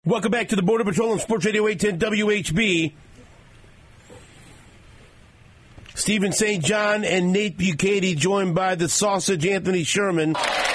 Welcome back to the Border Patrol on Sports Radio 810 WHB. Stephen St. John and Nate Bukaty joined by the sausage Anthony Sherman.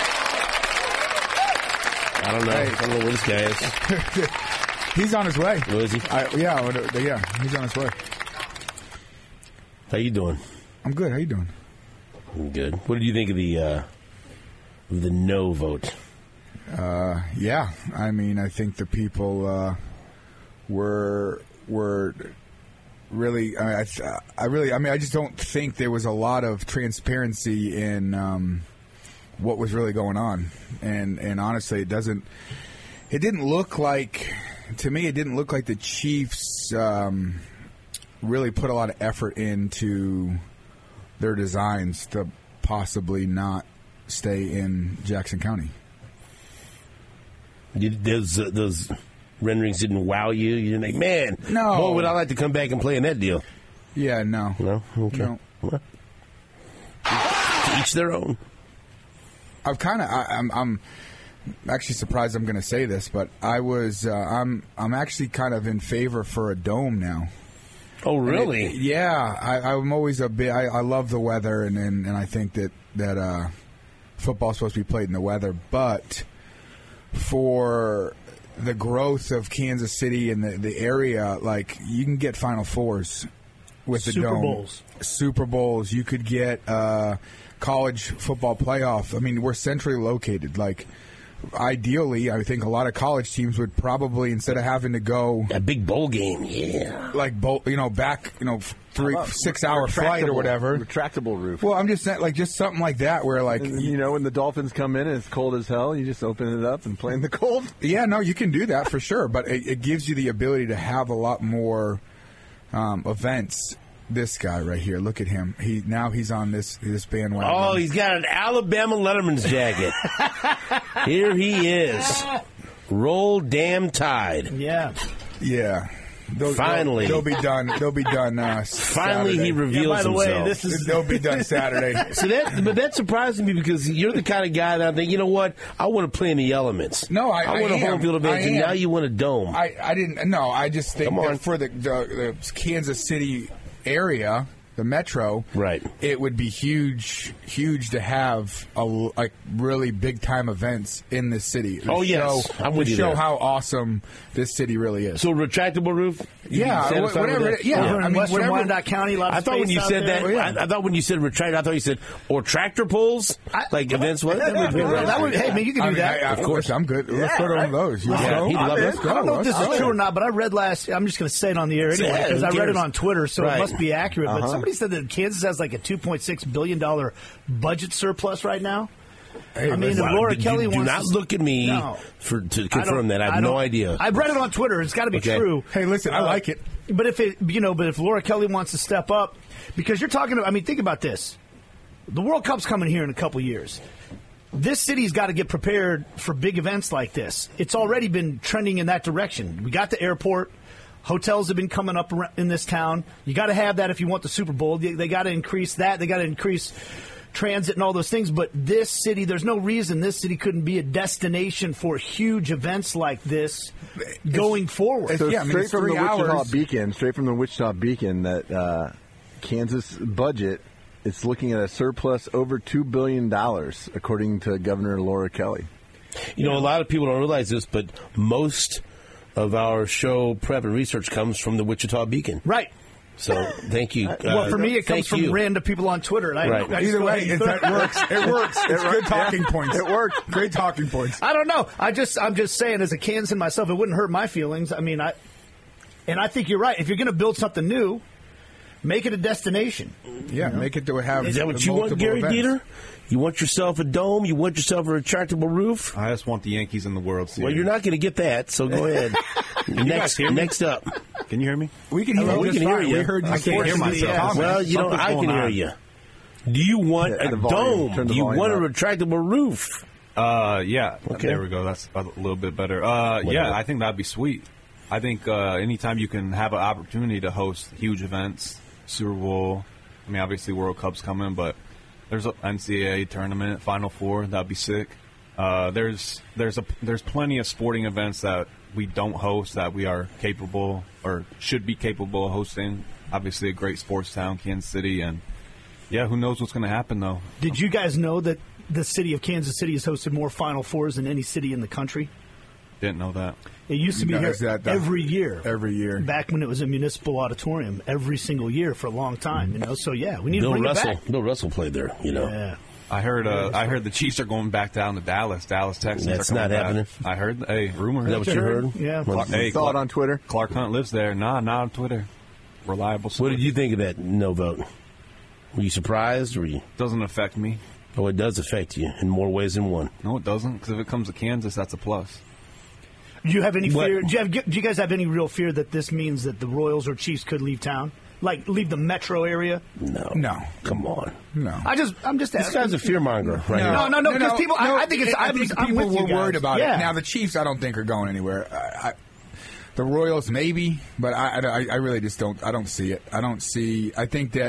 I don't know where this guy is. He's on his way. Where is he? Yeah, he's on his way. How you doing? I'm good. How you doing? I'm good. What did you think of the no vote? Yeah, I mean, I think the people were really. I just don't think there was a lot of transparency in what was really going on, and honestly, it didn't look like, to me, it didn't look like the Chiefs really put a lot of effort into their designs to possibly not stay in Jackson County. Those renderings didn't wow you? You didn't think, man, no. Boy, would I like to come back and play in that deal? Yeah, no. No? Okay. No. Well, to each their own. I'm actually surprised I'm going to say this, but I'm actually kind of in favor for a dome now. Oh, really? I'm always a bit. I love the weather, and I think that football's supposed to be played in the weather, but for the growth of Kansas City and the area, like, you can get Final Fours with the dome. Super Bowls. You could get college football playoff. I mean, we're centrally located. Like, ideally, I think a lot of college teams would probably, instead of having to go a big bowl game, back, 3-6 hour flight or whatever, retractable roof. Well, I'm just saying, like, just something like that, where, like, when the Dolphins come in and it's cold as hell, you just open it up and play in the cold. Yeah, no, you can do that for sure, but it gives you the ability to have a lot more events. This guy right here, look at him. He's on this bandwagon. Oh, he's got an Alabama Letterman's jacket. Here he is. Roll damn Tide. Yeah. Finally, they'll be done. They'll be done. Finally, Saturday. he reveals himself. They'll be done Saturday. But that surprises me, because you're the kind of guy that I think, you know what? I want to play in the elements. No, I want a home field advantage, and now you want a dome. I didn't. No, I just think that for the Kansas City area, the metro, right, it would be huge to have like really big time events in this city. I'm with you. Show how awesome this city really is. So retractable roof, whatever. I mean, Western Wyandotte County. I thought when you said that, I thought when you said retract, I thought you said or tractor pulls, events. What? Hey, man, you can do that. Of course, I'm good. Let's go to one of those. Let's go. I don't know if this is true or not, but I read I'm just going to say it on the air anyway, because I read it on Twitter, so it must be accurate. But somebody said that Kansas has like a $2.6 billion budget surplus right now. Hey, I mean, if Laura Kelly wants not look at me to confirm that. I have no idea. I read it on Twitter. It's got to be true. Hey, listen, I like it. But if Laura Kelly wants to step up, because you're talking about, I mean, think about this. The World Cup's coming here in a couple years. This city's got to get prepared for big events like this. It's already been trending in that direction. We got the airport. Hotels have been coming up in this town. You got to have that if you want the Super Bowl. They got to increase that. They got to increase transit and all those things. But this city, there's no reason this city couldn't be a destination for huge events like this going forward. So straight from the Wichita Beacon, that Kansas budget, it's looking at a surplus over $2 billion, according to Governor Laura Kelly. A lot of people don't realize this, but most of our show prep and research comes from the Wichita Beacon. Right. So, thank you. Well, for me, it comes from random people on Twitter. And Either way, it works. It works. It's good talking points. It works. Great talking points. I don't know. I'm just saying, as a Kansan myself, it wouldn't hurt my feelings. I mean, I think you're right. If you're going to build something new, make it a destination. Yeah, make it to have. Is that what you want, Gary Dieter? You want yourself a dome? You want yourself a retractable roof? I just want the Yankees in the World Series. Well, you're not going to get that, so go ahead. Next up. Can you hear me? We can hear you. We can hear you. We heard you. I can't hear myself. Well, I can hear you. Do you want a dome? Do you want a retractable roof? Yeah. Okay. There we go. That's a little bit better. Yeah, I think that'd be sweet. I think anytime you can have an opportunity to host huge events, Super Bowl, I mean, obviously World Cup's coming, but there's an NCAA tournament, Final Four. That'd be sick. There's plenty of sporting events that we don't host that we are capable or should be capable of hosting. Obviously, a great sports town, Kansas City, and yeah, who knows what's going to happen though. Did you guys know that the city of Kansas City has hosted more Final Fours than any city in the country? Didn't know that. It used to be here every year. Every year. Back when it was a municipal auditorium, every single year for a long time. You know, so yeah, we need to bring it back. Bill Russell played there. You know. Yeah. I heard the Chiefs are going back down to Dallas. Dallas, Texas. That's are coming not back. happening. I heard. Hey, rumor. Is that what you heard? Yeah. Hey, Saw it on Twitter. Clark Hunt lives there. Nah, not on Twitter. Reliable source. What did you think of that no vote? Were you surprised? Doesn't affect me. Oh, it does affect you in more ways than one. No, it doesn't. Because if it comes to Kansas, that's a plus. Do you have any fear? Do you guys have any real fear that this means that the Royals or Chiefs could leave town, like leave the metro area? No. Come on. No. I'm just asking. This guy's a fear monger, right? No. Because people, I think it's. I think I'm people with you were guys. worried about Yeah. it. Now the Chiefs, I don't think are going anywhere. The Royals, maybe, but I really just don't. I don't see it. I think that.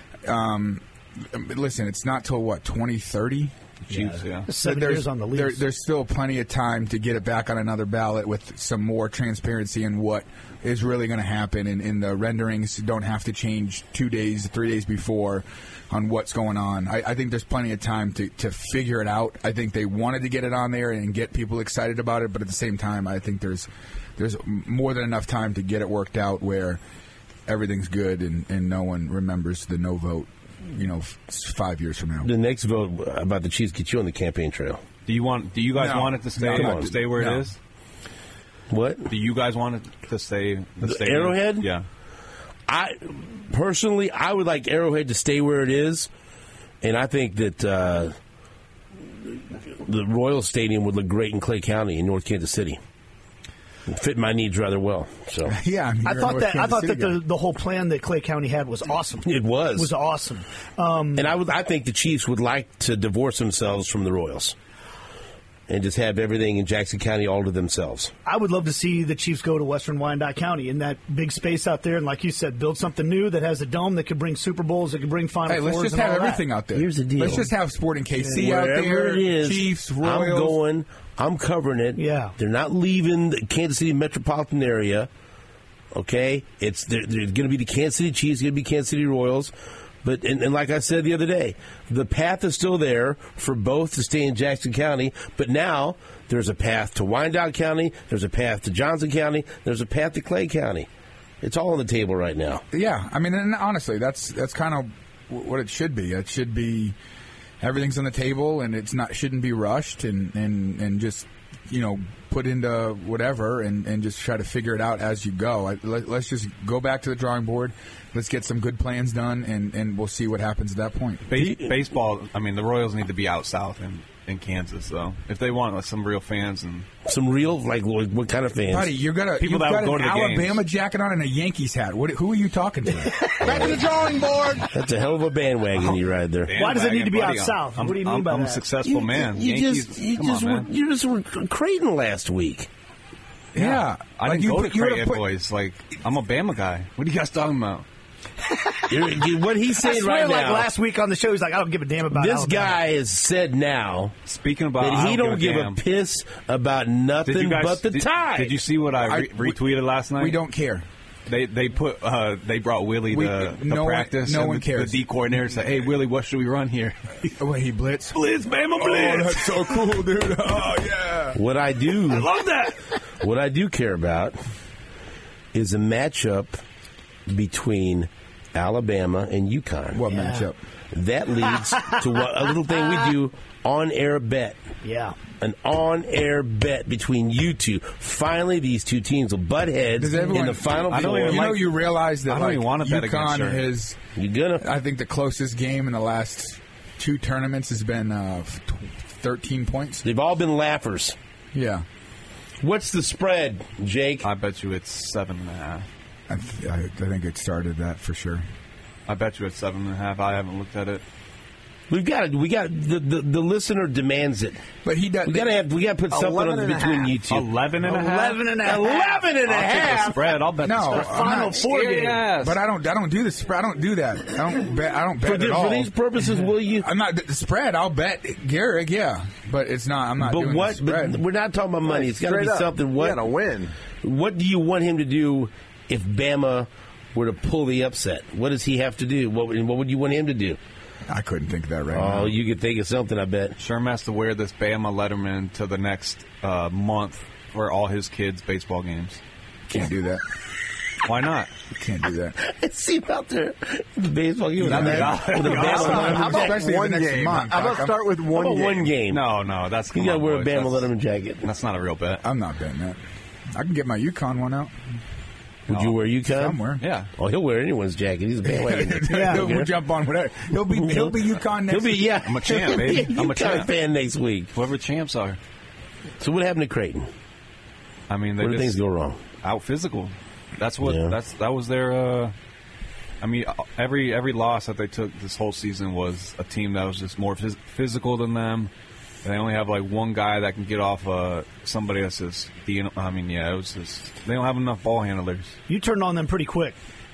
Listen, it's not till what 2030. Chiefs, yeah. 7 years on the lease. There's still plenty of time to get it back on another ballot with some more transparency in what is really going to happen. And the renderings don't have to change 2 days, 3 days before on what's going on. I think there's plenty of time to figure it out. I think they wanted to get it on there and get people excited about it, but at the same time, I think there's more than enough time to get it worked out where everything's good and no one remembers the no vote. 5 years from now. The next vote about the Chiefs get you on the campaign trail. Do you guys want it to stay where it is? What? Do you guys want it to stay Arrowhead? Yeah. I would like Arrowhead to stay where it is, and I think that the Royal Stadium would look great in Clay County in North Kansas City. It fit my needs rather well. So yeah, I thought that the whole plan that Clay County had was awesome. It was awesome. And I think the Chiefs would like to divorce themselves from the Royals and just have everything in Jackson County all to themselves. I would love to see the Chiefs go to Western Wyandotte County in that big space out there, and like you said, build something new that has a dome that could bring Super Bowls, that could bring Final Fours. Let's just have everything out there. Here's the deal. Let's just have Sporting KC out there. Wherever it is, Chiefs, Royals. I'm covering it. Yeah. They're not leaving the Kansas City metropolitan area. Okay? They're going to be the Kansas City Chiefs, going to be Kansas City Royals. But and like I said the other day, the path is still there for both to stay in Jackson County. But now there's a path to Wyandotte County. There's a path to Johnson County. There's a path to Clay County. It's all on the table right now. Yeah. I mean, and honestly, that's kind of what it should be. It should be everything's on the table, and shouldn't be rushed and just put into whatever and just try to figure it out as you go. Let's just go back to the drawing board. Let's get some good plans done, and we'll see what happens at that point. Baseball. I mean, the Royals need to be out south in Kansas, though, if they want some real fans and some real what kind of fans? Buddy, you've got an Alabama jacket on and a Yankees hat. Who are you talking to? Back to the drawing board. That's a hell of a bandwagon you ride there. Why does it need to be out south? What do you mean by that? I'm a successful man. You just were Creighton last week. Yeah. I didn't go to Creighton, boys. Like, I'm a Bama guy. What are you guys talking about? What he's saying right now. Last week on the show, he's like, I don't give a damn about this Alabama. Guy has said now. Speaking about that he don't give a piss about nothing but the tie. Did you see what I retweeted last night? We don't care. They brought Willie to practice. No one cares. The D coordinator said, "Hey Willie, what should we run here?" Wait, he blitz? Blitz, Bama Oh, blitz. that's so cool, dude. Oh yeah. What I do, I love that. What I do care about is a matchup between Alabama and UConn. What matchup? That leads to a little thing we do, on-air bet. Yeah. An on-air bet between you two. Finally, these two teams will butt heads in the Final Four. You realize that I don't even want to bet UConn against her. You're gonna. I think the closest game in the last two tournaments has been 13 points. They've all been laughers. Yeah. What's the spread, Jake? I bet you it's 7.5. I think it started that for sure. I bet you it's 7.5. I haven't looked at it. We got the listener demands it. But he does. We got to put something on between you two. 11 and a half. 11 and a half. 11 and a I'll take the half. spread. I'll bet the No, spread. I'm Final not four scared. game. But I don't do the spread. I don't do that. I don't bet at all. For these purposes, will you? I'm not the spread. I'll bet Garrick, yeah, but it's not. I'm not. But doing what? The spread. But we're not talking about money. It's got to be Straight up, something. You What? gotta win. What do you want him to do if Bama were to pull the upset? What does he have to do? What would you want him to do? I couldn't think of that right Oh, now. you could think of something. I bet. Sherm has to wear this Bama Letterman to the next month for all his kids' baseball games. Can't do that. Why not? Can't do that. I see him out there the baseball game with That'd be a awesome. Bama Letterman How about Especially in one the next game? month. How about start with How one about game? one game? No, that's You come got to on, wear a boys. Bama That's- Letterman jacket. That's not a real bet. I'm not betting that. I can get my Yukon one out Would you wear UConn? somewhere. Yeah. Oh, he'll wear anyone's jacket. He's a bandwagon. We'll jump on whatever. He'll be Yukon next. He'll be, week. yeah. I'm a champ, baby. I'm a UConn champ. fan next week. Whoever champs are. So what happened to Creighton? I mean, they Where did things just go wrong? out physical. That's what. Yeah. That was their. I mean, every loss that they took this whole season was a team that was just more physical than them. And they only have like one guy that can get off somebody that's just. I mean, yeah, it was just they don't have enough ball handlers. You turned on them pretty quick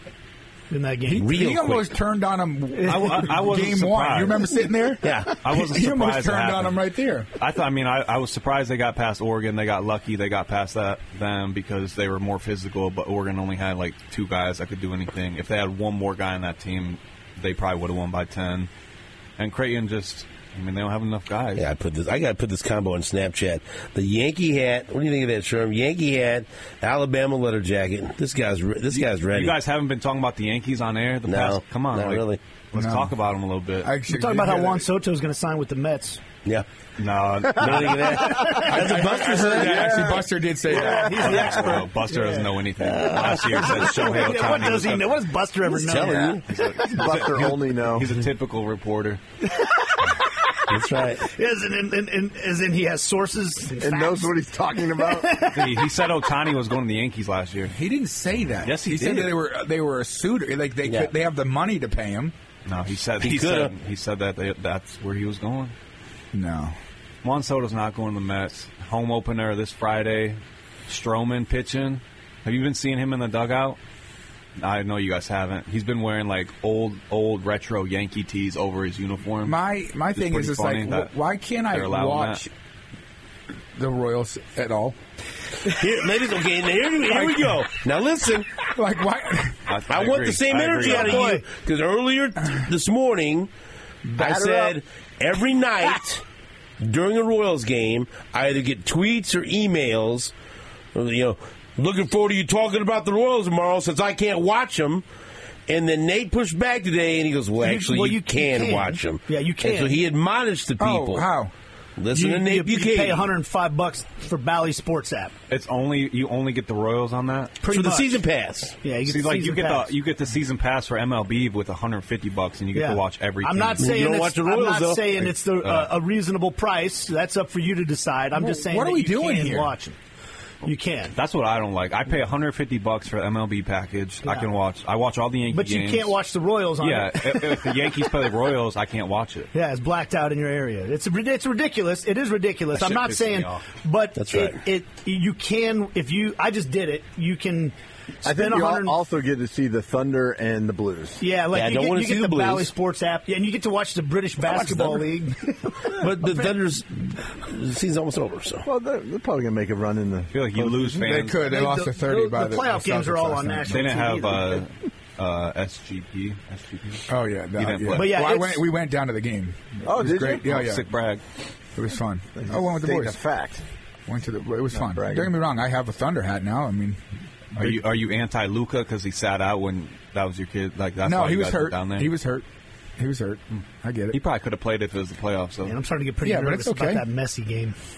in that game. He almost turned on him. I wasn't game surprised. one. You remember sitting there? Yeah. I wasn't He surprised. almost it turned on happened. him right there. I was surprised they got past Oregon. They got lucky. They got past them because they were more physical. But Oregon only had like two guys that could do anything. If they had one more guy on that team, they probably would have won by 10. And Creighton just, I mean, they don't have enough guys. Yeah, I got to put this combo on Snapchat. The Yankee hat. What do you think of that, Sherm? Yankee hat, Alabama letter jacket. This guy's ready. You guys haven't been talking about the Yankees on air the No, past. Come on, not really. Let's No. talk about them a little bit. I We're actually talking about how did Juan that. Soto is going to sign with the Mets. Yeah. no, What do you think of that? That's what Buster said. Yeah, actually, Buster did say that. He's the expert. Buster doesn't know anything. Last year said Shohei Ohtani. Yeah, what does he was know? What does Buster ever He's know? telling you. Buster only know. He's a typical reporter. That's right. As in he has sources And knows what he's talking about. He said Ohtani was going to the Yankees last year. He didn't say that. Yes, he said did. that they were a suitor. Like Yeah. they have the money to pay him. No, he said coulda. that's where he was going. No. Juan Soto's not going to the Mets. Home opener this Friday. Stroman pitching. Have you been seeing him in the dugout? I know you guys haven't. He's been wearing like old retro Yankee tees over his uniform. My It's thing is, pretty it's funny like, that why can't I they're allowing watch the Royals at all? Here, ladies, okay, here we go. Now listen, Like, why? I want agree. the same I energy agree. out of you because earlier this morning I Batter said up. every night during a Royals game I either get tweets or emails, looking forward to you talking about the Royals tomorrow since I can't watch them. And then Nate pushed back today and he goes, well, actually, you can watch them. Yeah, you can. And so he admonished the people. Oh, how? Listen to Nate you Buchanan. pay $105 for Bally Sports app. You only get the Royals on that. Pretty for the much. season pass. Yeah, you get See, the like season you get pass. the season pass for MLB with $150 and you get to watch everything. I'm not You saying don't it's, watch the I'm Royals, not though. saying it's a reasonable price. That's up for you to decide. I'm just saying what are that we you doing can here? watch them. You can. That's what I don't like. I pay $150 for the MLB package. I can watch. I watch all the Yankee But you games. can't watch the Royals on Yeah, it. if the Yankees play the Royals, I can't watch it. Yeah, it's blacked out in your area. It's ridiculous. It is ridiculous. That I'm shit not pisses saying, me off. but That's right. you can if you. I just did it. You can I spend think you 100. also get to see the Thunder and the Blues. Yeah, like Yeah, I you don't get, wanna you see get the the Blues. Bally Sports app, and you get to watch the British Basketball Thunder. League. But the Thunder's the season's almost over, so. Well, they're probably going to make a run in the. I feel like you lose They fans. could. They lost to 30 by the playoff games are Celtics all last on night. national They didn't TV. have SGP. Oh yeah, didn't play. But yeah, Well, it's- we went down to the game. Oh, it was did great. you? Yeah, yeah. Sick brag. It was fun. I went with the Stating boys. a fact. Went to the. It was fun. bragging. Don't get me wrong. I have a Thunder hat now. I mean, Are you anti Luca because he sat out when that was your kid? Like that's no, why he you was guys were hurt. down there. He was hurt. He was hurt. I get He it. probably could have played if it was the playoffs. So Man, I'm starting to get pretty Yeah, but nervous it's okay. about that messy game.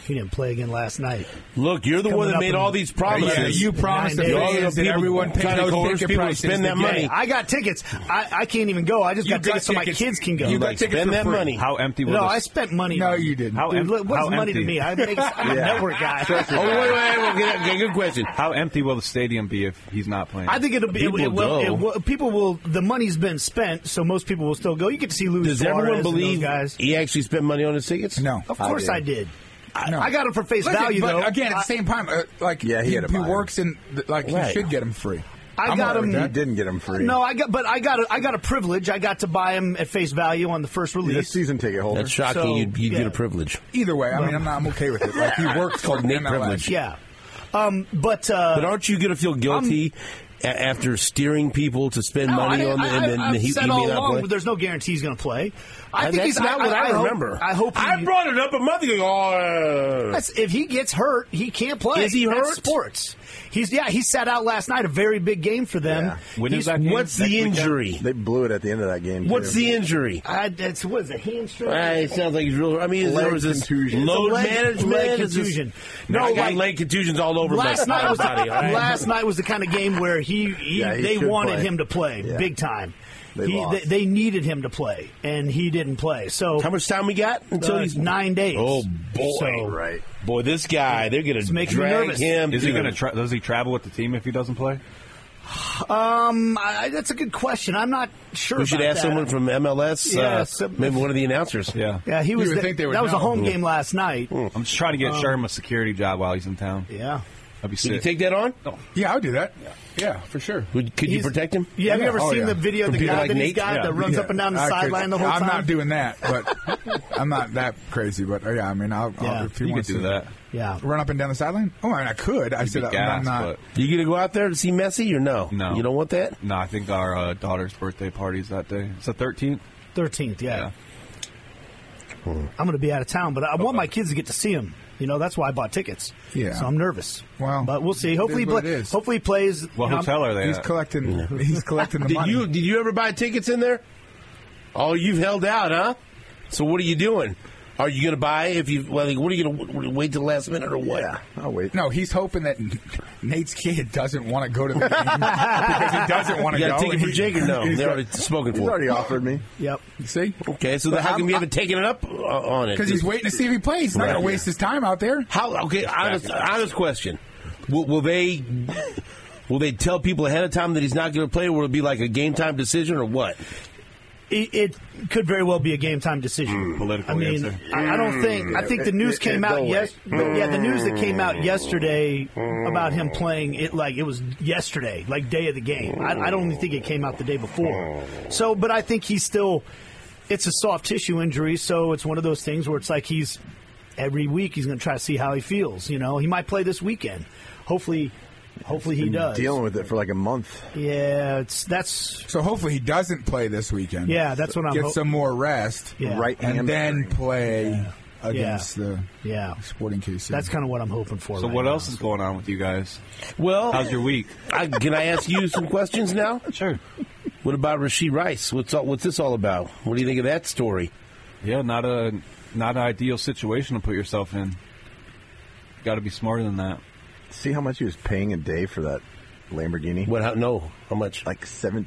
He didn't play again last night. Look, you're the one that made all these promises. Yeah, you promised the 9 days. fans that everyone paid those ticket prices. Spend that money. I got tickets. I can't even go. I just got tickets so my kids can go. You got tickets spend for that free. money. How empty was No, the- I spent money. No, you didn't. How Dude, empty? what's How money to empty? me? I'm a network guy. Wait. Good question. How empty will the stadium be if he's not playing? I think it'll be. People will. The money's been spent, so most people will still go. You get to see Luis Does Suarez everyone and those believe guys? he actually spent money on his tickets? No. Of course I did. No. I got him for face Listen, value, but though. again, at the same time, he had to he buy works in, Right. he should get him free. I got him. He didn't get him free. No, I got a privilege. I got to buy him at face value on the first He's a release. season ticket holder. That's shocking. So, you'd get yeah. a privilege. Either way, I'm okay with it. Like, he works called for Nate MLS. privilege. Yeah, but But aren't you going to feel guilty after steering people to spend money on it, and then I've he said may all not along, play? but there's no guarantee he's going to play. I think That's he's not what I remember. I hope I brought it up a month ago. If he gets hurt, he can't play. Is he That's hurt? Sports. He sat out last night. A very big game for them. Yeah. When is He's- that game? What's Next the weekend? injury? They blew it at the end of that game. What's too. the injury? It's what is it? Hamstring. It sounds like he's real. I mean, Leg there was this contusion. load Leg management, contusion. No, I got like, leg contusions all over last my night was body. all right? last night was the kind of game where he they should wanted play. him to play Yeah. big time. They lost. They needed him to play, and he didn't play. So How much time we got until he's 9 days. Oh boy! So, Right. Boy, this guy, they're going to making me drag nervous. him. Is he to- going to? Does he travel with the team if he doesn't play? that's a good question. I'm not sure. We should about ask that. someone from MLS. Yeah, maybe one of the announcers. Yeah. Yeah, he was. would think they would that was a know. home game last night. I'm just trying to get Sherm a security job while he's in town. Yeah. That'd be Did you sick. take that on? Yeah, I'll do that. Yeah, for sure. Could you He's- protect him? Yeah, have you ever Oh, seen yeah. the video of From the people guy like that he's Nate? got that runs up and down the I could- sideline the whole time? I'm not doing that, but I'm not that crazy. But yeah, I mean, I'll Yeah. if he You could wants do to that. Yeah. run up and down the sideline. Oh, I mean, I could. I said Be I'm gas, not. but You going to go out there to see Messi or no? No. You don't want that? no, I think our daughter's birthday party's that day. It's the 13th. 13th, yeah. Yeah. I'm going to be out of town, but I want my kids to get to see him. You know, that's why I bought tickets. Yeah. So I'm nervous. Well, but we'll see. Hopefully, it is what it is. hopefully he plays. What you know, hotel are they He's at? collecting. He's collecting the Did money. you ever buy tickets in there? Oh, you've held out, huh? So what are you doing? Are you going to buy if you? Well, what are you going to wait till the last minute or what? Yeah, I'll wait. No, he's hoping that Nate's kid doesn't want to go to the game because he doesn't want You to got go. a ticket for and Jake or no? he's They're got- already spoken He's for. already offered me. Yep. See, Okay, so then how come you haven't taken it up on it? because he's waiting to see if he plays. He's not Right. going to waste his time out there. How? Okay, honest question. Will they tell people ahead of time that he's not going to play, or will it be like a game time decision, or what? It could very well be a game time decision. Political I mean, answer. I don't think. I think the news came out the news that came out yesterday about him playing it was yesterday, like day of the game. I don't even think it came out the day before. So, but I think he's still. It's a soft tissue injury, so it's one of those things where it's like every week he's going to try to see how he feels. You know, he might play this weekend. Hopefully he does. Dealing with it for like a month. Yeah, that's So hopefully he doesn't play this weekend. yeah, that's what I'm. Get some more rest. Yeah. Right and hamstring. then play against the Yeah. Sporting KC. That's kind of what I'm hoping for. So right what now. else is going on with you guys? Well, How's your week? can I ask you some questions now? Sure. What about Rashid Rice? What's this all about? What do you think of that story? Yeah, not an ideal situation to put yourself in. Got to be smarter than that. See how much he was paying a day for that Lamborghini? How much? Like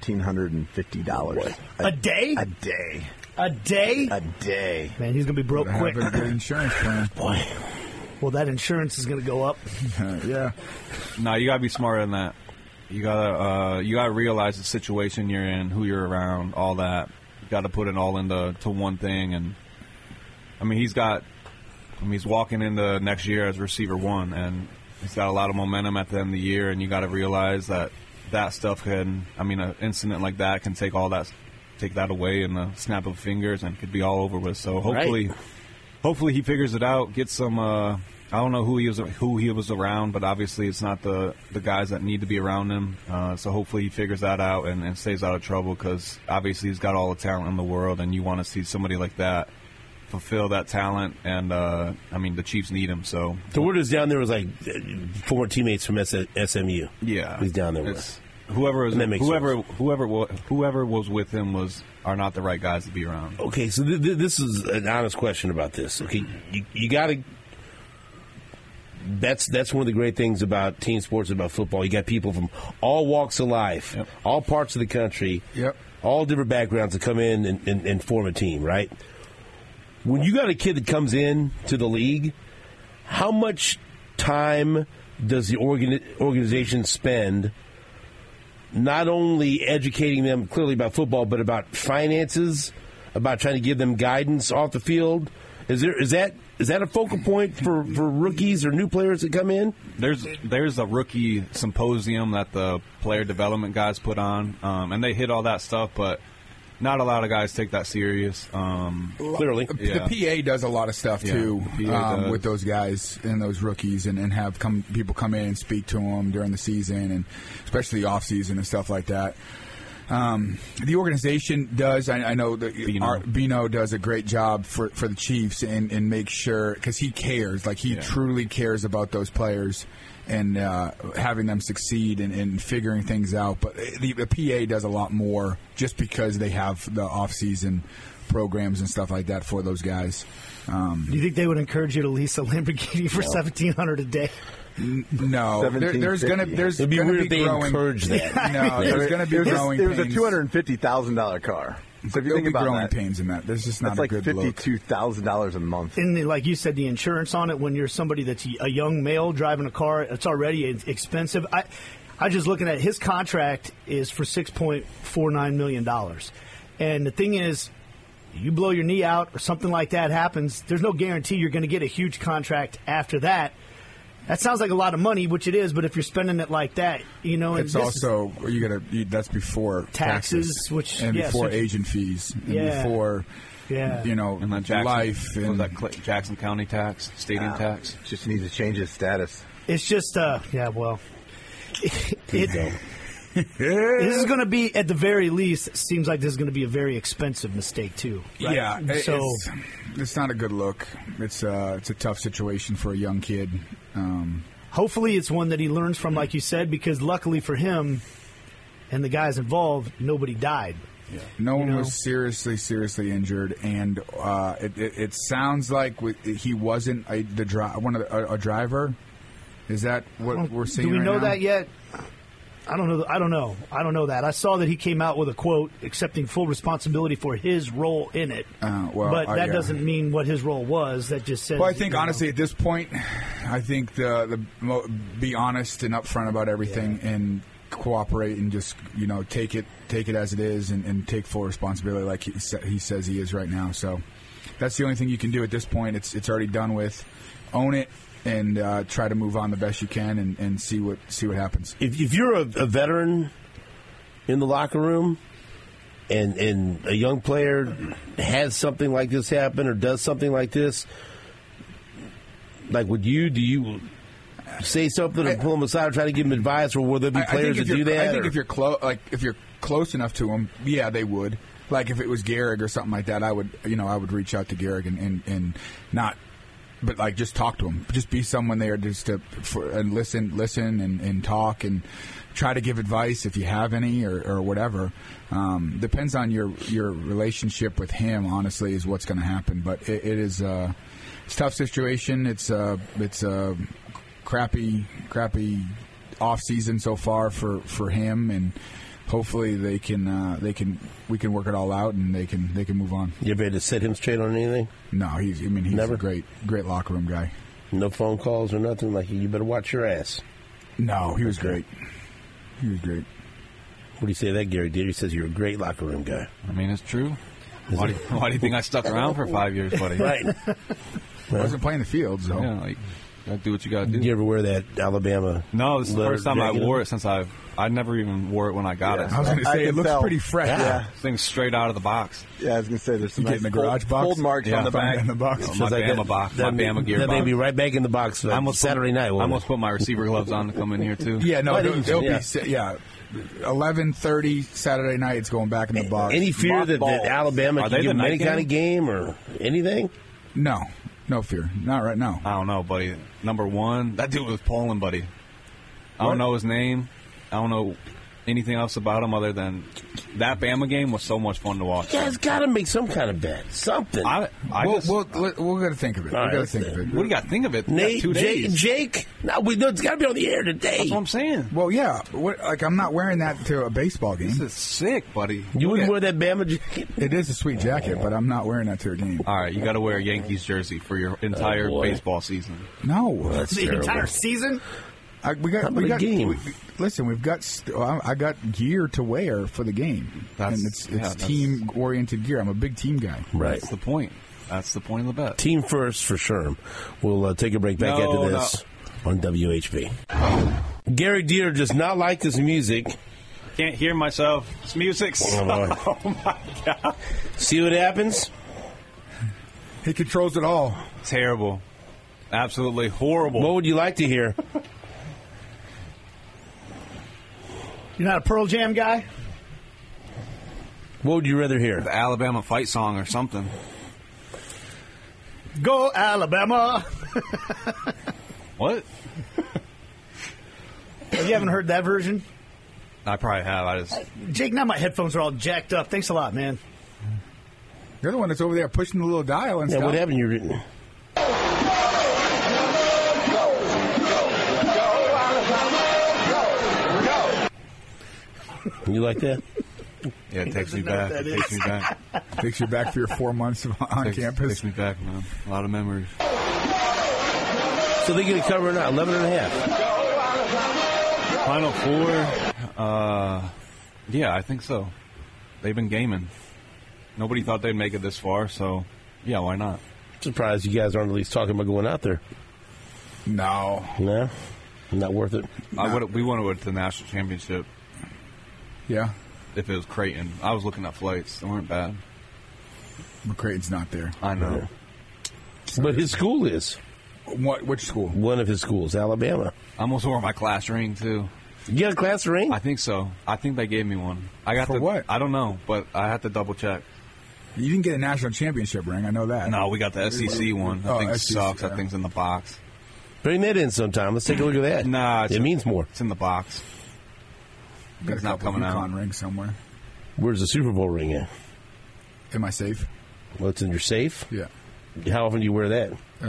$1,750 A day? A day. A day? A day. Man, he's going to be broke have quick. a good insurance plan. Boy, Well, that insurance is going to go up. Yeah. No, you got to be smarter than that. You gotta realize the situation you're in, who you're around, all that. You got to put it all into one thing. And I mean, he's walking into next year as receiver one, and he's got a lot of momentum at the end of the year. And you got to realize that stuff can. I mean, an incident like that can take that away in the snap of fingers, and could be all over with. So hopefully he figures it out. Get some. I don't know who he was around, but obviously it's not the guys that need to be around him. So hopefully he figures that out and stays out of trouble, because obviously he's got all the talent in the world, and you want to see somebody like that fulfill that talent. And I mean, the Chiefs need him. So the word is down there was like former teammates from SMU. yeah, he's down there with. It's- Whoever was with him are not the right guys to be around. Okay, so this is an honest question about this. Okay, you got to. that's one of the great things about team sports, about football. You got people from all walks of life, all parts of the country, all different backgrounds that come in and form a team, right? When you got a kid that comes in to the league, how much time does the organization spend not only educating them clearly about football, but about finances, about trying to give them guidance off the field? Is that a focal point for rookies or new players that come in? There's a rookie symposium that the player development guys put on, and they hit all that stuff, but not a lot of guys take that serious. Clearly. The PA does a lot of stuff, too, with those guys and those rookies, and have people come in and speak to them during the season, and especially the off-season and stuff like that. The organization does. I know that Bino does a great job for the Chiefs and make sure, because he cares. Like, he truly cares about those players and having them succeed and figuring things out. But the PA does a lot more just because they have the off-season programs and stuff like that for those guys. Do you think they would encourage you to lease a Lamborghini for $1,700 a day? No, there's going to be it'd be weird if they encourage that. No, there's going to be growing pains. It was a $250,000 car. So if you think about growing pains in that, there's just not a good look. That's like $52,000 a month. And like you said, the insurance on it, when you're somebody that's a young male driving a car, it's already expensive. I just looking at his contract is for $6.49 million. And the thing is, you blow your knee out or something like that happens, there's no guarantee you're going to get a huge contract after that. That sounds like a lot of money, which it is, but if you're spending it like that, it's also that's before taxes, which and before agent fees, and before and then life and Jackson County tax, stadium tax. Just needs to change his status. It's just this is going to be, at the very least, it seems like this is going to be a very expensive mistake too. Right? Yeah, so it's not a good look. It's a tough situation for a young kid. Hopefully it's one that he learns from, like you said, because luckily for him and the guys involved, nobody died. Yeah. No one was seriously injured, and it sounds like he wasn't a driver. Is that what we're seeing? Do we right know now? that yet? I don't know. I don't know that. I saw that he came out with a quote accepting full responsibility for his role in it. But that doesn't mean what his role was. That just says. Well, I think honestly at this point, I think be honest and upfront about everything and cooperate and just take it as it is and take full responsibility like he says he is right now. So that's the only thing you can do at this point. It's already done with. Own it. And try to move on the best you can and see what happens. If you're a veteran in the locker room and a young player has something like this happen or does something like this, like do you say something or pull them aside or try to give them advice, or will there be players that do that? I think if you're close enough to them, yeah, they would. Like if it was Gehrig or something like that, I would reach out to Gehrig and not. But like, just talk to them. Just be someone there, just and listen, and talk, and try to give advice if you have any, or whatever. Depends on your relationship with him. Honestly, is what's going to happen. But it's a tough situation. It's a crappy off season so far for him, and hopefully we can work it all out and they can move on. You ever had to set him straight on anything? No, he's Never? a great locker room guy. No phone calls or nothing? Like, you better watch your ass. No, he was great. He was great. What do you say to that, Gary? He says you're a great locker room guy. I mean, it's true. Why do you think I stuck around for 5 years, buddy? Right. I wasn't playing the field, so. Yeah, like, gotta do what you gotta do. Did you ever wear that Alabama? No, this is the first time I wore it since I never even wore it when I got it. I was going to say, it looks pretty fresh. Yeah. Thing's straight out of the box. Yeah, I was going to say, there's some you get in the garage box? fold marks on the back. In the box. My Bama box. My Bama gear box. That may be right back in the box Saturday night. I almost put my receiver gloves on to come in here, too. Yeah, no, it'll be 11:30 Saturday night, it's going back in the box. Any fear that Alabama can give them any kind of game or anything? No fear. Not right now. I don't know, buddy. Number one, that dude was Poland, buddy. I don't know his name. I don't know anything else about him other than That Bama game was so much fun to watch. You guys got to make some kind of bet. Something. I just, we're going to think of it. All We're right, going to think of it. what do you got to think of it? We got Nate, 2 days. Jake. No, it's got to be on the air today. That's what I'm saying. Well, yeah. I'm not wearing that to a baseball game. This is sick, buddy. You wouldn't wear that Bama jacket? It is a sweet jacket, but I'm not wearing that to a game. All right, you got to wear a Yankees jersey for your entire boy. baseball season. No. That's The terrible. entire season? How about a game? Listen, I got gear to wear for the game, and it's team oriented gear. I'm a big team guy. Right. That's the point. That's the point of the bet. Team first for Sherm. We'll take a break back after this on WHB. Gary Deer does not like this music. Can't hear myself. It's music. Oh, my God. See what happens? He controls it all. Terrible. Absolutely horrible. What would you like to hear? You're not a Pearl Jam guy? What would you rather hear? The Alabama fight song or something. Go Alabama! What? You haven't heard that version? I probably have. Jake, now my headphones are all jacked up. Thanks a lot, man. You're the one that's over there pushing the little dial and Yeah, stuff. what happened? You like that? Yeah, it takes me back. It takes me back. Takes you back for your 4 months on campus. Takes me back, man. A lot of memories. So they're going to cover it now, 11 and a half. Final Four? Yeah, I think so. They've been gaming. Nobody thought they'd make it this far, so yeah, why not? Surprised you guys aren't at least talking about going out there. No. No? Not worth it. We would have went to the national championship Yeah. if it was Creighton. I was looking at flights. They weren't bad. But Creighton's not there. I know. But his school is. Which school? One of his schools, Alabama. I almost wore my class ring, too. You got a class ring? I think so. I think they gave me one. I got For what? I don't know, but I had to double check. You didn't get a national championship ring. I know that. No, we got the SEC one. Oh, That thing SEC, sucks. yeah. That thing's in the box. Bring that in sometime. Let's take a look at that. Nah, it means more. It's in the box. Got It's a not couple coming out. UConn rings somewhere. Where's the Super Bowl ring at? Am I safe? Well, it's in your safe. Yeah. How often do you wear that?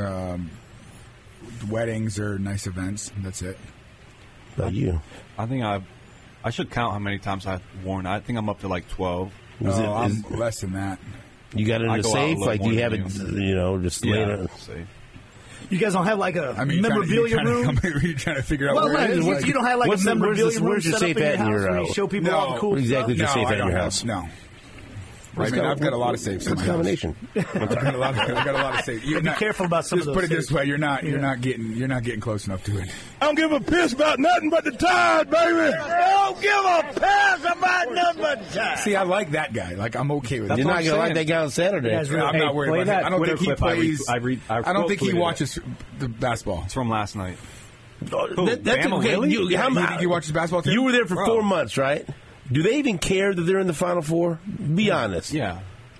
Weddings or nice events. That's it. About you. I think I should count how many times I've worn it. I think I'm up to like 12. I'm less than that. You got it in I a go out a safe? little Like, do more you have than it, just laying Yeah, it? safe. You guys don't have like a I mean, memorabilia room? You're trying to figure out Well, where it is. you don't have like a where's memorabilia room where's your set safe up in at in your house your where you house? show people all the cool What exactly stuff? is your safe at I in don't your have- house? No. I mean, I've got a lot of safes in What's my the house. combination? I've got a lot of safes. You're Be careful about some Just of put those it this safes. way: you're not getting close enough to it. I don't give a piss about nothing but the Tide, baby. Don't give a piss about nothing but time. See, I like that guy. Like, I'm okay with it. You're not going to like that guy on Saturday. You guys really- I'm not worried play about that it. I don't Twitter think he clip plays. I don't think he tweeted it. watches the basketball. It's from last night. That's Bama, okay. really? You think he watches basketball too? You were there for Bro. 4 months, right? Do they even care that they're in the Final Four? Be honest. Yeah.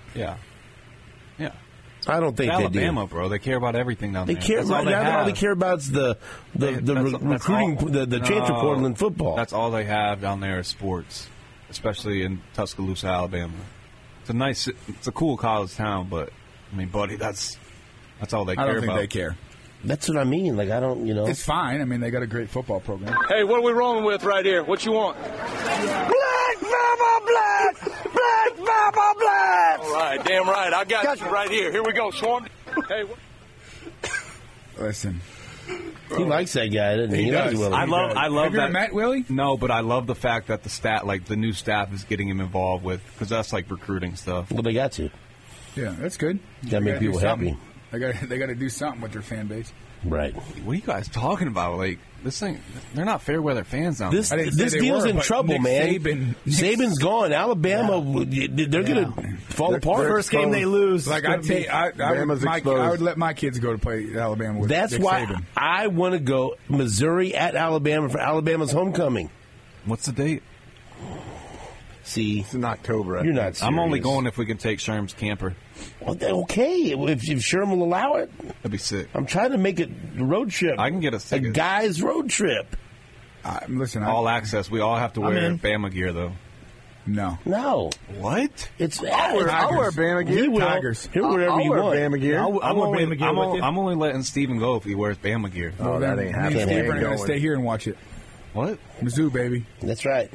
I don't think they do. Alabama, bro. They care about everything down They there. care That's about all they all have. they care about is the recruiting, all- the transfer No, portal in football. That's all they have down there is sports, especially in Tuscaloosa, Alabama. It's a cool college town, but I mean, buddy, that's all they care I don't think about. they care. That's what I mean. Like, I don't, It's fine. I mean, they got a great football program. Hey, what are we rolling with right here? What you want? Black Mama Black! Black Mama Black! All right, damn right. I got you right here. Here we go, Swarm. Hey, Listen, He likes that guy, doesn't he? He likes does. Willie. I love Have you ever that. met Willie? No, but I love the fact that the new staff is getting him involved with, because that's like recruiting stuff. Well, they got to. Yeah, that's good. Gotta make people happy. They got to do something with their fan base. Right. What are you guys talking about? Like this thing, they're not fair weather fans down This I didn't say this they deal's were, in but trouble, Nick man. Saban's gone. Alabama, they're going to fall apart. First game they lose. Like it's gonna be- I Bama's exposed. would let my kids go to play Alabama with That's Nick why Saban. I want to go Missouri at Alabama for Alabama's homecoming. What's the date? See, It's in October. I you're think. not serious. I'm only going if we can take Sherm's camper. Well, then, okay, if Sherman will allow it. That'd be sick. I'm trying to make it a road trip. I can get us a tickets. guy's road trip. Listen, All access. We all have to I'm wear in. Bama gear though. No. No. What? It's I'll wear Bama gear. He will. Tigers. He'll wear whatever I'll you wear want. Bama gear. I'll wear Bama gear with you. I'm only letting Steven go if he wears Bama gear. Oh, that ain't Me and happening. Steve are Ain't going to going. stay here and watch it. What? Mizzou, baby. That's right.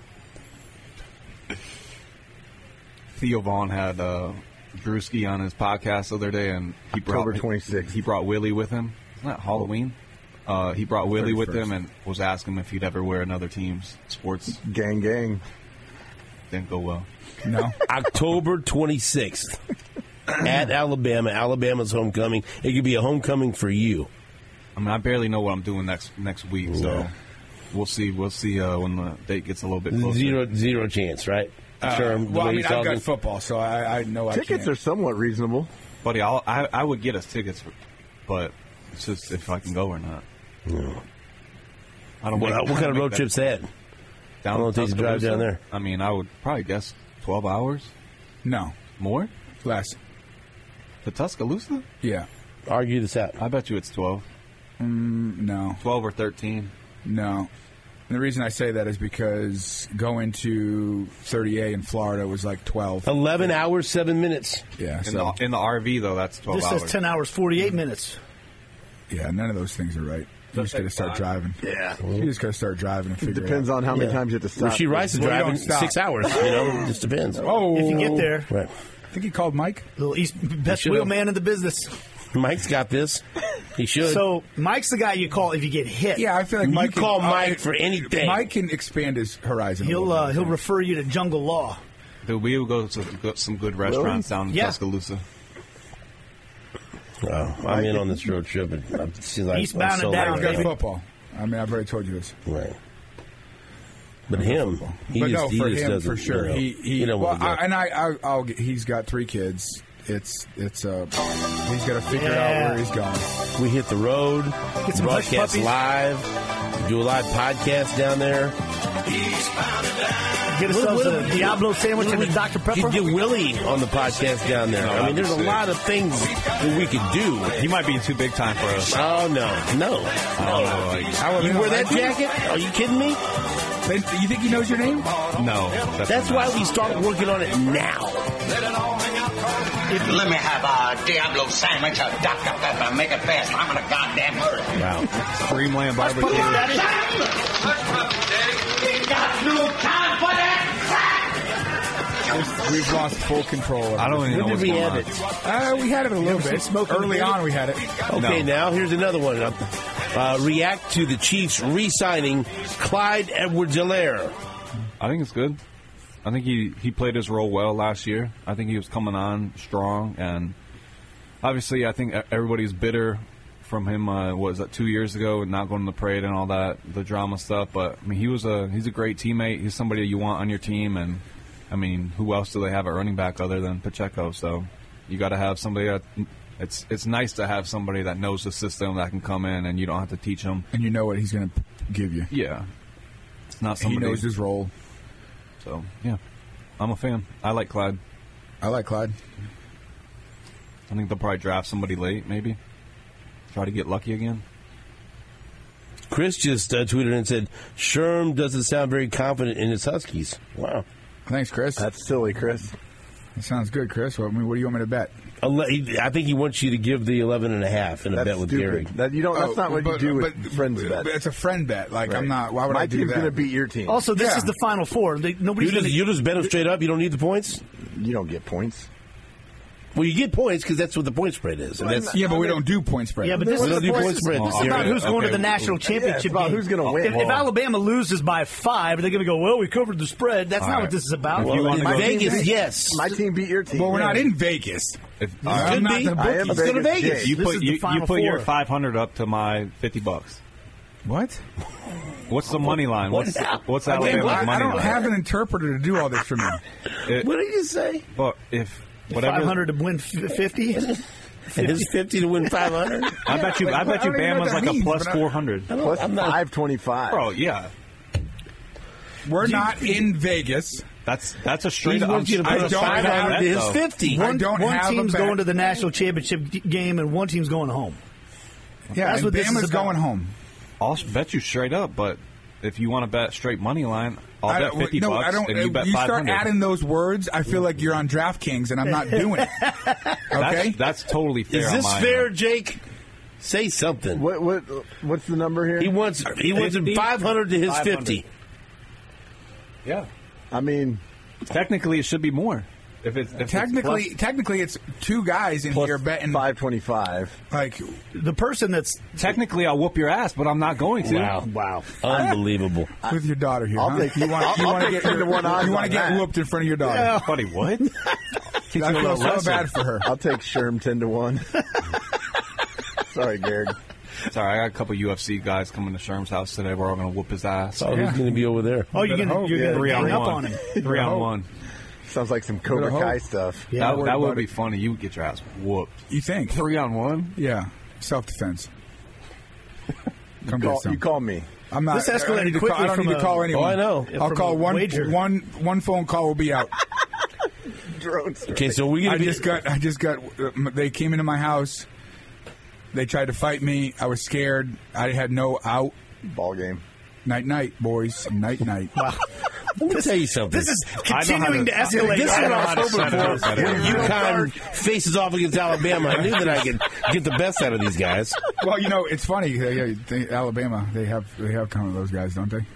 Theo Vaughn had Drewski on his podcast the other day, and he brought October 26th. He brought Willie with him. Isn't that Halloween? He brought Willie with 31st. him and was asking him if he'd ever wear another team's sports. Gang, gang. Didn't go well. No. October 26th at Alabama. Alabama's homecoming. It could be a homecoming for you. I mean, I barely know what I'm doing next week, so Yeah. we'll see. We'll see when the date gets a little bit closer. Zero chance, right? Sure. Well, I mean, I've got football, so I know I Tickets can't. are somewhat reasonable. Buddy, I would get us tickets, but it's just if I can go or not. I don't. What kind of road trip's that? Down How long it takes to drive Tuscaloosa? down there? I mean, I would probably guess 12 hours. No. More? Less. To Tuscaloosa? Yeah. Argue this out. I bet you it's 12. No. 12 or 13. No. And the reason I say that is because going to 30A in Florida was like 12. 11 hours, 7 minutes. Yeah. In So, the RV, though, that's 12 This hours. says 10 hours, 48 minutes. yeah, none of those things are right. You just got to start driving. Yeah. You just got to start driving and figure Depends it out. on how many Yeah. times you have to stop. Rasheed Rice is Well, you driving don't stop. 6 hours. You know, it just depends. Oh. If you get there, Right. I think he called Mike. little best should've. wheel man in the business. Mike's got this. He should. So Mike's the guy you call if you get hit. Yeah, I feel like You Mike call can, Mike for anything. Mike can expand his horizon. a He'll little bit. refer you to Jungle Law. Dude, we will go to some good restaurants down in Yeah. Tuscaloosa. Wow, I'm in on this road trip. And I feel like Eastbound I'm so and down, He's like- got baby. football. I mean, I've already told you this. Right. But him, he But just, no, for he just him, doesn't. for sure. You know, well, what I'll get, he's got 3 kids. It's he's got to figure Yeah. out where he's going. we hit the road, Get some hush broadcast puppies. live, do a live podcast down there. Get ourselves a Diablo sandwich and a Dr. Pepper. You get Willie on the podcast down there. I mean, there's a lot of things that we could do. He might be too big time for us. Oh no. You wear that jacket? Are you kidding me? You think he knows your name? No. That's why we start working on it now. Let me have a Diablo sandwich, a Dr. Pepper, make it fast. I'm in a goddamn hurry. Wow. Dreamland barbecue. We got no time for that. We've lost full control of it. I don't even know When what's did we going have on. it? We had it a little bit. Early on, we had it. Okay, No. now here's another one. React to the Chiefs re-signing Clyde Edwards-Helaire. I think it's good. I think he played his role well last year. I think he was coming on strong, and obviously I think everybody's bitter from him. Was that 2 years ago and not going to the parade and all that, the drama stuff. But I mean, he's a great teammate. He's somebody you want on your team, and I mean, who else do they have at running back other than Pacheco? So you got to have somebody that. It's nice to have somebody that knows the system that can come in and you don't have to teach them. And you know what he's going to give you. Yeah, it's not He somebody. knows his role. So yeah, I'm a fan. I like Clyde. I like Clyde. I think they'll probably draft somebody late, maybe. Try to get lucky again. Chris just tweeted and said, Sherm doesn't sound very confident in his Huskies. Wow. Thanks, Chris. That's silly, Chris. That sounds good, Chris. What do you want me to bet? I think he wants you to give the 11.5 in a That's bet with stupid. Gary. That's not what you do with friends bet. It's a friend bet. Like, Right. I'm not. Why would My I do team's that? going to beat your team. Also, this Yeah. is the Final Four. Nobody's gonna, You just bet him straight up? You don't need the points? You don't get points. Well, you get points because that's what the point spread is. And that's, Yeah, but we don't do point spread. Yeah, but this we is don't the do point point spread. This is about who's going to the national championship about game. who's gonna win. If Alabama loses by 5, they're going to go, well, we covered the spread. That's not right. what this is about. If you want in to go- Vegas, yes. My team beat your team. Well, we're not in Vegas. If, I'm Could not be. the I am bookies. Let's go to Vegas Vegas. Jay. you This put is the you Final put your Four. 500 up to my $50. What? What's the money line? What's I Alabama's money don't line? have an interpreter to do all this for me. What did you say? But if whatever 500 to win 50? And it's 50 to win 500? I bet you I don't even know what Bama's that like means, a plus but 400. Plus I'm not- 525. Bro, yeah. We're not in Vegas. That's a He straight up. wants you to put I a don't 500 have to his that, 50. I don't One have team's a bet. going to the national championship game and one team's going home. Yeah, That's and what this is Bama's about. going home. I'll bet you straight up, but if you want to bet straight money line, I'll bet $50 I don't. and you bet you start $500. adding those words, I feel like you're on DraftKings, and I'm not doing it. Okay, that's totally fair. Is on this my fair, end. Jake? Say something. What's the number here? He wants 500 to his 500. 50. Yeah. I mean, technically it should be more. If technically, it's two guys in here betting 525. Like the person that's technically, I'll whoop your ass, but I'm not going to. Wow, unbelievable. With your daughter here, I'll huh? take- you want I'll to take get 10 to 1 odds you want on to get that. whooped in front of your daughter. Yeah. Buddy, what? I feel so bad for her. I'll take Sherm 10 to 1. Sorry, Garrett. Sorry, I got a couple UFC guys coming to Sherm's house today. We're all going to whoop his ass. Oh, who's going to be over there? Oh, you're gonna Three gang on up one. on him. 3 on 1. Sounds like some Cobra Better Kai hope. stuff. Yeah, that would be funny. You would get your ass whooped. You think? 3 on 1? Yeah, self-defense. Come get some. You call me. I'm not. This escalated I don't need to quickly call, I don't from need to call a- anyone. Oh, I know. I'll From call a one wager. one phone call will be out. Drone strike. Okay, so we're I going to just got. They came into my house. They tried to fight me. I was scared. I had no out. Ball game. Night, night, boys. Night, night. Wow. Let me tell you something. This is continuing to escalate. This is what I how to was hoping set it up for. better. When UConn faces off against Alabama, I knew that I could get the best out of these guys. Well, you know, it's funny. Alabama, they have kind of those guys, don't they?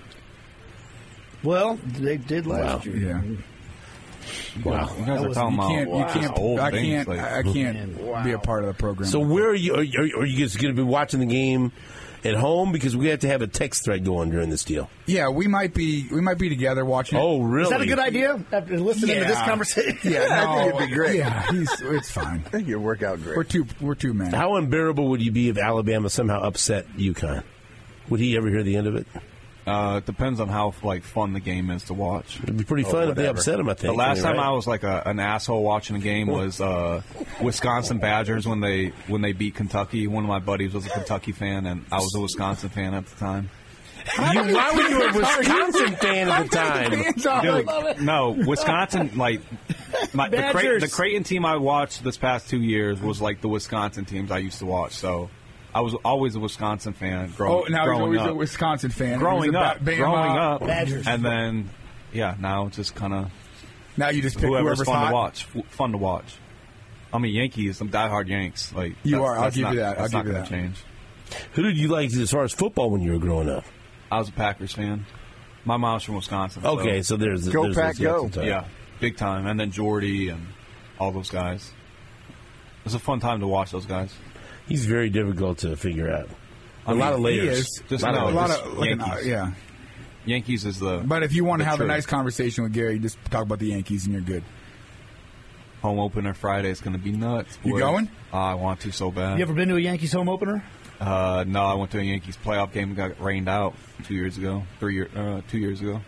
Well, they did last year. Yeah. Wow. You guys are talking You about can't. You can't. old I things, can't. like- I can't be a part of the program. So where are you? Are you guys going to be watching the game at home? Because we have to have a text thread going during this deal. yeah, we might be together watching. Oh, really? Is that a good idea? After listening to this conversation, Yeah, no, I think it'd be great. Yeah, it's fine. I think it'd work out great. We're two men. How unbearable would you be if Alabama somehow upset UConn? Would he ever hear the end of it? It depends on how fun the game is to watch. It'd be pretty fun if they whatever. upset him, I think. The last time right? I was like an asshole watching a game was Wisconsin Badgers when they beat Kentucky. One of my buddies was a Kentucky fan, and I was a Wisconsin fan at the time. Why were you a Wisconsin fan at the time? Dude, no, Wisconsin, like, the Creighton team I watched this past 2 years was like the Wisconsin teams I used to watch. So I was always a Wisconsin fan growing now he's always up. a Wisconsin fan. Growing He's up, Bama. Badgers. and then, now it's just kind of Now you just pick whoever's whoever's fun hot. to watch. Fun to watch. I'm a Yankees. I'm diehard Yanks. Like You that's- are. I'll that's give not- you that. I'll that's give not you gonna that. change. Who did you like as far as football when you were growing up? I was a Packers fan. My mom's from Wisconsin. so- Okay, so there's Go there's Pack, this go. time. yeah, big time. And then Jordy and all those guys. It was a fun time to watch those guys. He's very difficult to figure out. A mean, lot of He layers. is. Just a lot know, of A lot just of like Yankees. yeah. Yankees is the But if you want to the have a truth. nice conversation with Gary, just talk about the Yankees and you're good. home opener Friday is going to be nuts. You boys. going? I want to so bad. You ever been to a Yankees home opener? No, I went to a Yankees playoff game and got rained out 2 years ago. 2 years ago.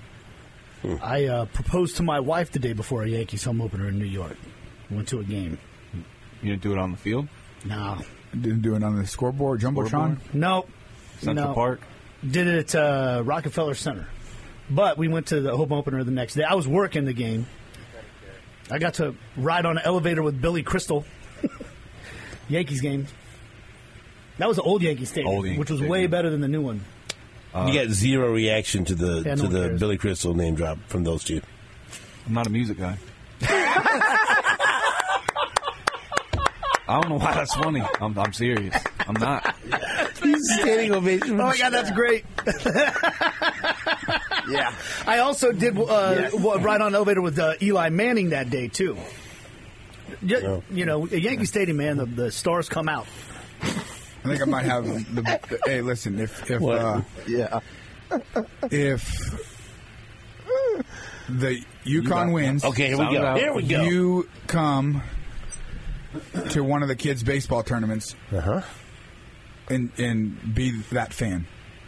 I proposed to my wife the day before a Yankees home opener in New York. Went to a game. You didn't do it on the field? No. Didn't do it on the scoreboard, jumbotron. Scoreboard? Nope. Central No. Park? Did it at Rockefeller Center. But we went to the home opener the next day. I was working the game. I got to ride on an elevator with Billy Crystal. Yankees game. That was the old Yankee Stadium, Old Yankee which was Stadium. way better than the new one. You got zero reaction to the Yeah, no one cares. Billy Crystal name drop from those two. I'm not a music guy. I don't know why that's funny. I'm serious. I'm not. He's standing ovation. Oh my God, that's great! Yeah. I also did ride on an elevator with Eli Manning that day too. You know, at Yankee Stadium, man, the stars come out. I think I might have the hey, listen, if Yeah. if the UConn wins, Okay, here we Sound go. out. Here we go. you come to one of the kids' baseball tournaments Uh-huh. and be that fan.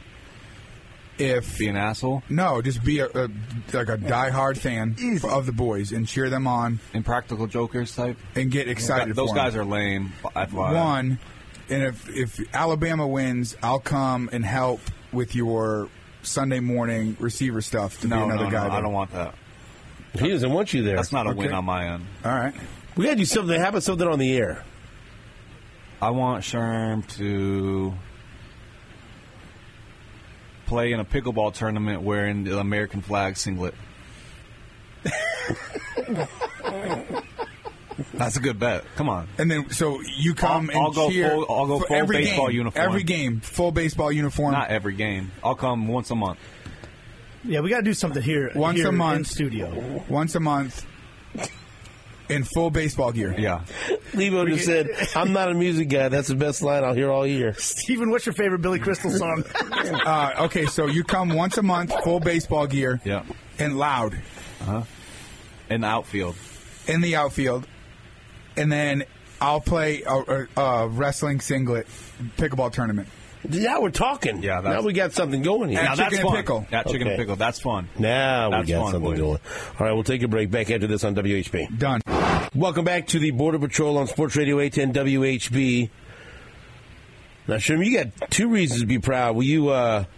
If Be an asshole. no, just be like a diehard fan of the boys and cheer them on Impractical Jokers type. and get excited. Those for guys them. are lame. FYI. One, and if Alabama wins, I'll come and help with your Sunday morning receiver stuff to be another guy. I there. don't want that. He doesn't want you there. That's not a win Okay. on my end. All right. We got to do something. How about something on the air? I want Sherm to play in a pickleball tournament wearing the American flag singlet. That's a good bet. Come on. And then, so you come I'll go cheer full for every baseball game, uniform. Every game, full baseball uniform. Not every game. I'll come once a month. Yeah, we got to do something here. Once here a month. in studio. Once a month. In full baseball gear. Yeah. Lebo just said, I'm not a music guy. That's the best line I'll hear all year. Steven, what's your favorite Billy Crystal song? Okay, so you come once a month, full baseball gear. Yeah. And loud. Uh-huh. In the outfield. In the outfield. And then I'll play a wrestling singlet pickleball tournament. Now we're talking. Yeah, now we got something going here. And Now chicken that's and fun. pickle. Yeah, chicken and pickle. That's fun. Now That's we got fun, something boys. going. All right, we'll take a break. Back after this on WHB. Done. Welcome back to the Border Patrol on Sports Radio 810 WHB. Now, Sherman, you got two reasons to be proud. Will you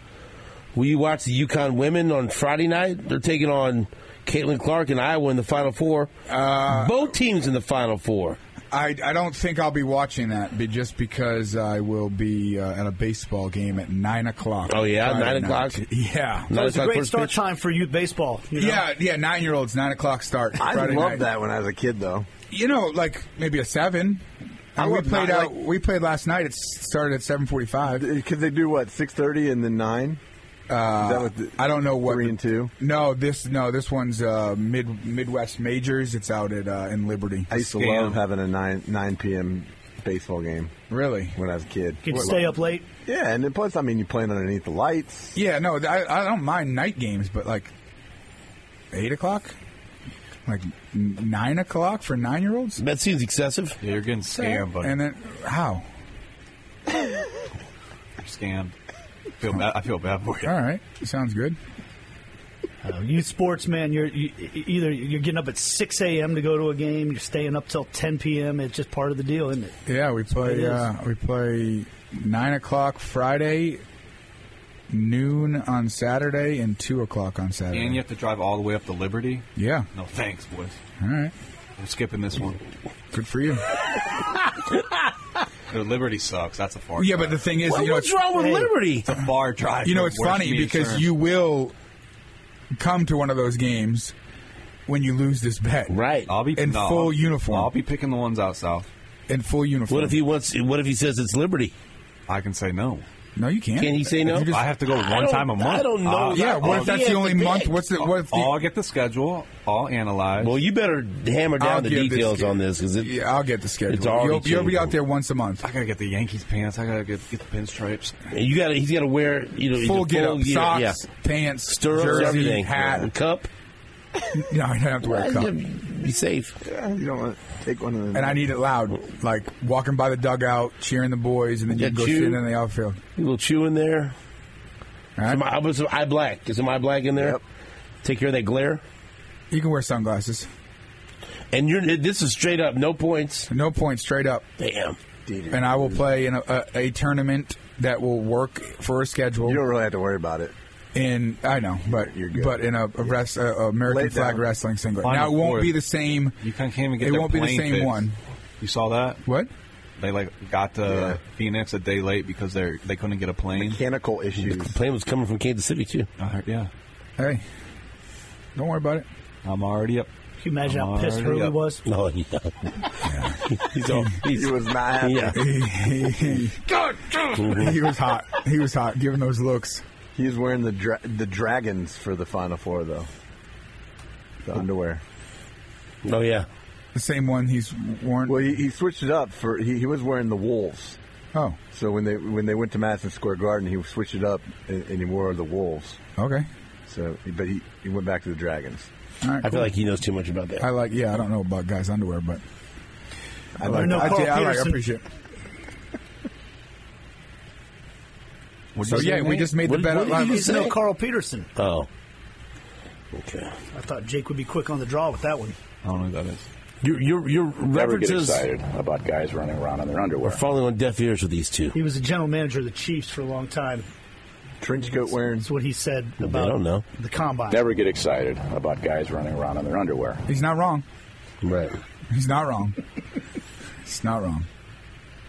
watch the UConn women on Friday night? They're taking on Caitlin Clark in Iowa in the Final Four. Both teams in the Final Four. I don't think I'll be watching that just because I will be at a baseball game at 9 o'clock. Oh, yeah? Friday 9 o'clock? night. Yeah. So it's a great first start pitch? time for youth baseball. You know? Yeah, 9-year-olds, 9 o'clock start. I Friday loved night. that when I was a kid, though. You know, like maybe a 7. I we would played not, out. We played last night. It started at 7:45. Could they do what, 6:30 and then 9? Is that what I don't know what 3 and 2. No, this one's Midwest Majors. It's out at in Liberty. I used to love having a 9 p.m. baseball game. Really? When I was a kid. You can stay up late. Yeah, and then plus, I mean, you're playing underneath the lights. Yeah, no, I don't mind night games, but like 8 o'clock, like 9 o'clock for 9-year-olds. That seems excessive. Yeah, you're getting scammed, buddy. And then how? You're scammed. I feel bad for you. All right, sounds good. Youth sports, man, you're either you're getting up at 6 a.m. to go to a game, you're staying up till 10 p.m. It's just part of the deal, isn't it? Yeah, we play 9 o'clock Friday, noon on Saturday, and 2 o'clock on Saturday. And you have to drive all the way up to Liberty? Yeah. No, thanks, boys. All right. I'm skipping this one. Good for you. Liberty sucks. That's a far Yeah, drive. but the thing is, What's wrong with Liberty? It's a far drive. You know, from it's where funny me and because Sherm- you will come to one of those games when you lose this bet. Right. I'll be in full uniform. I'll be picking the ones out south. In full uniform. What if he says it's Liberty? I can say no. No, you can't. Can he say no? I have to go one time a month. I don't know. Yeah, what if that's the only month? What if the, I'll get the schedule. I'll analyze. Well, you better hammer I'll down the give details on this because yeah, I'll get the schedule. it's already You'll be changing. out there once a month. I gotta get the Yankees pants. I gotta get the pinstripes. He's got to wear Full get up, gear, socks, yeah. pants, Stirrups, jersey, everything, hat, cup. No, I don't have to wear a cup. Be safe. Yeah, you don't want to take one of them. And I need it loud, like walking by the dugout, cheering the boys, and then you Yeah, go chew. sit in the outfield. A little chew in there. All right? How about some eye black? Is some eye black in there? Yep. Take care of that glare. You can wear sunglasses. And this is straight up, no points. No points, straight up. Damn. And I will play in a tournament that will work for a schedule. You don't really have to worry about it. I know, but You're good. but in a American Lay it flag down. wrestling singlet. Final Now it won't Four. be the same. You can't even get It their won't be the plane same fixed. one. You saw that? What? They got to Yeah. Phoenix a day late because they couldn't get a plane. Mechanical issues. The plane was coming from Kansas City, too. I heard, yeah. Hey, don't worry about it. I'm already up. Can you imagine how I'm pissed already Hurley up. was? Oh, yeah. He was not happy. Yeah. He was hot. He was hot, giving those looks. He's wearing the dragons for the Final Four, though. The underwear. Oh, yeah. The same one he's worn. Well, he switched it up for he was wearing the Wolves. Oh, So when they went to Madison Square Garden, he switched it up and he wore the Wolves. okay. So, but he went back to the Dragons. All right, I feel cool. like he knows too much about that. I don't know about guys' underwear, but I like. know Carl I Peterson. appreciate it. What'd So you say, yeah, we Nate? just made the What- bet what up did live. you He's no say? Carl Peterson. Oh. Okay. I thought Jake would be quick on the draw with that one. I don't know who that is. Your Never get references excited about guys running around in their are underwear. falling on deaf ears with these two. He was the general manager of the Chiefs for a long time. Trench coat wearing. That's what he said I about don't know. the combine. Never get excited about guys running around in their underwear. He's not wrong. Right. He's not wrong. He's not wrong.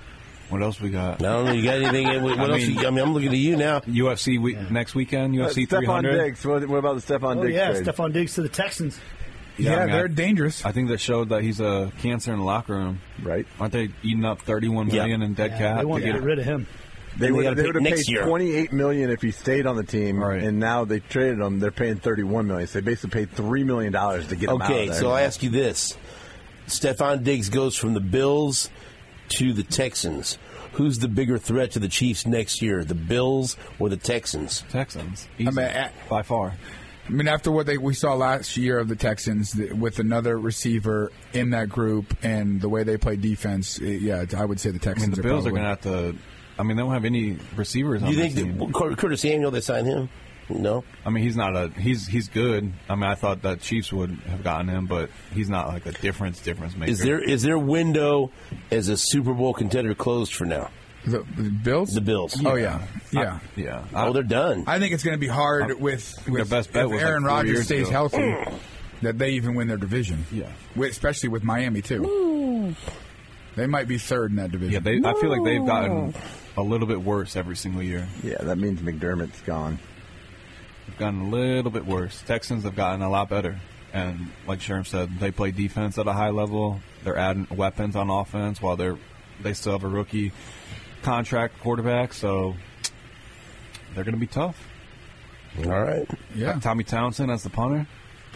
What else we got? I don't know. You got anything? What else? I'm looking at you now. UFC next weekend. UFC 300. Stephon Diggs. What about the Stephon Diggs trade? Stephon Diggs to the Texans. Yeah, they're dangerous. I think that showed that he's a cancer in the locker room. Right? Aren't they eating up $31 million in dead cap? They want to get rid of him. They would have paid next year $28 million if he stayed on the team, and now they traded him. They're paying $31 million. So they basically paid $3 million to get him out of there. Okay, so I'll ask you this: Stephon Diggs goes from the Bills to the Texans. Who's the bigger threat to the Chiefs next year, the Bills or the Texans? Texans, easy, by far. I mean, after what we saw last year of the Texans with another receiver in that group and the way they play defense, I would say the Texans. I mean, the Bills are going to have to. I mean, they don't have any receivers on the team. You think Curtis Samuel, they signed him? No. I mean, he's not he's good. I mean, I thought that Chiefs would have gotten him, but he's not like a difference maker. Is their window as a Super Bowl contender closed for now? The Bills? The Bills. Oh, yeah. They're done. I think it's going to be hard with their best bet if Aaron Rodgers stays healthy, that they even win their division. Yeah. Especially with Miami, too. Ooh. They might be third in that division. Yeah, I feel like they've gotten a little bit worse every single year. Yeah, that means McDermott's gone. They've gotten a little bit worse. Texans have gotten a lot better. And like Sherm said, they play defense at a high level. They're adding weapons on offense while they still have a rookie contract quarterback, so they're going to be tough. All right. Yeah. Tommy Townsend as the punter.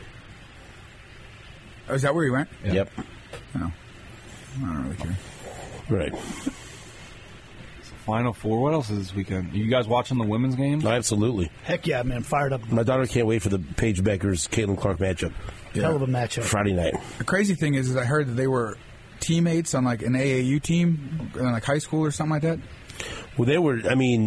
Oh, is that where he went? Yeah. Yep. No. I don't really care. Right. Final Four. What else is this weekend? Are you guys watching the women's games? Absolutely. Heck yeah, man. Fired up. My daughter can't wait for the Paige Beckers, Caitlin Clark matchup. Hell of a matchup. Friday night. The crazy thing is I heard that they were teammates on like an AAU team in like high school or something like that. Well, they were,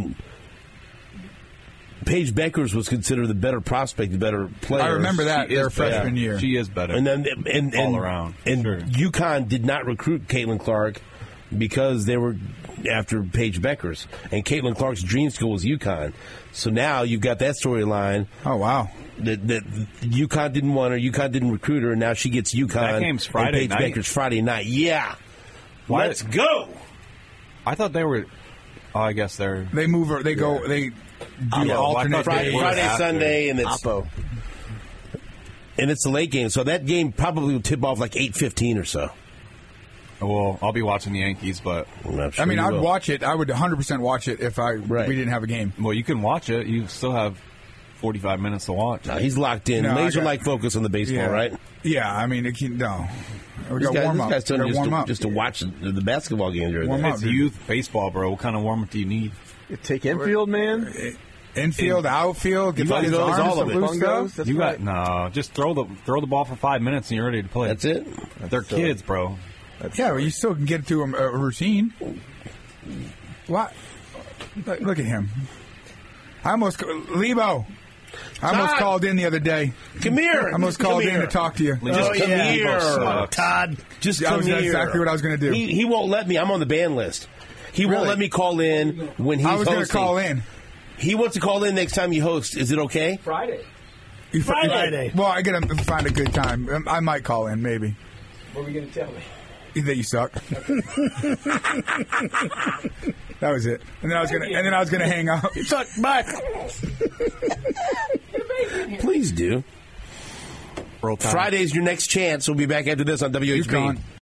Paige Beckers was considered the better prospect, the better player. I remember that their freshman year. She is better. And then all around. And UConn did not recruit Caitlin Clark because they were after Paige Beckers. And Caitlin Clark's dream school was UConn. So now you've got that storyline. Oh, wow. That UConn didn't want her, UConn didn't recruit her, and now she gets UConn. That game's Friday and Paige night. Beckers Friday night. Yeah. Let's go. I thought they were. Oh, I guess they're. They move her. They go. They do alternate Friday, Sunday, and it's Oppo. And it's the late game, so that game probably will tip off like 8:15 or so. Well, I'll be watching the Yankees, but Sure I'd watch it. I would 100% watch it if we didn't have a game. Well, you can watch it. You still have 45 minutes to watch. No, he's locked in. Laser-like focus on the baseball, right? Yeah, no. We got warm up. This guy's telling you just to watch the basketball game. It's youth baseball, bro. What kind of warm-up do you need? Take infield, man. Infield, outfield, get his arms, all of it. loose stuff. You got just throw the ball for 5 minutes and you're ready to play. That's it. They're kids, bro. Well, you still can get through a routine. What? Look at him. Lebo. I almost called in the other day. Come here. I almost called in to talk to you. Just come here, Todd. Just come here. That's exactly what I was going to do. He won't let me. I'm on the ban list. He won't let me call in when he's hosting. I was going to call in. He wants to call in next time you host. Is it okay? Friday. Friday. Well, I got to find a good time. I might call in, maybe. What are you going to tell me? That you suck. That was it. And then I was gonna hang up. You suck. Bye. Please do. Friday's your next chance. We'll be back after this on WHB.